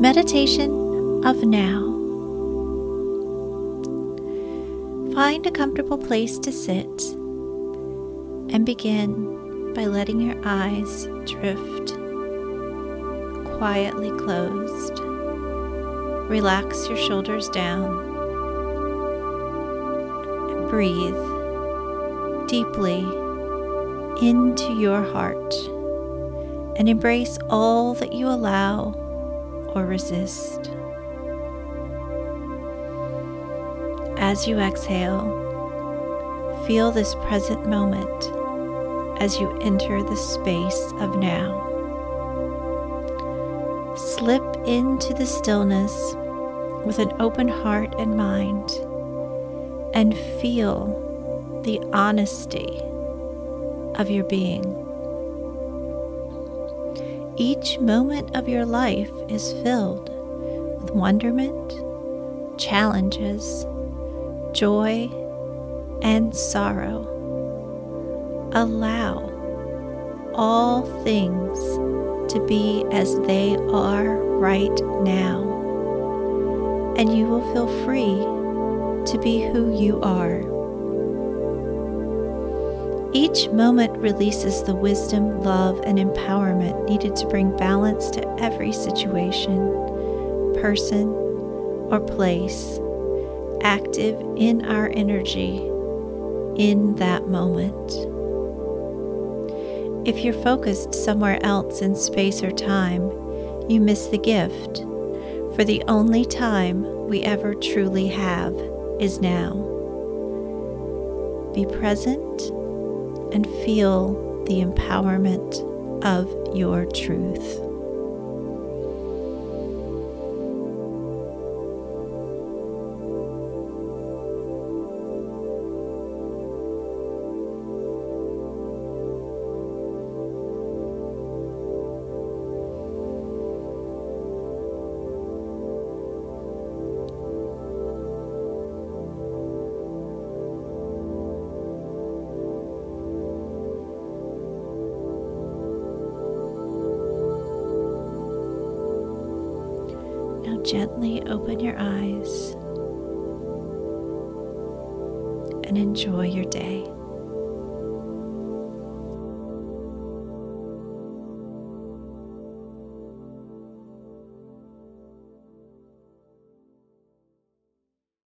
Meditation of now. Find a comfortable place to sit and begin by letting your eyes drift quietly closed. Relax your shoulders down and breathe deeply into your heart and embrace all that you allow or resist. As you exhale, feel this present moment as you enter the space of now. Slip into the stillness with an open heart and mind and feel the honesty of your being. Each moment of your life is filled with wonderment, challenges, joy, and sorrow. Allow all things to be as they are right now, and you will feel free to be who you are. Each moment releases the wisdom, love, and empowerment needed to bring balance to every situation, person, or place active in our energy in that moment. If you're focused somewhere else in space or time, you miss the gift, for the only time we ever truly have is now. Be present and feel the empowerment of your truth. Now gently open your eyes and enjoy your day.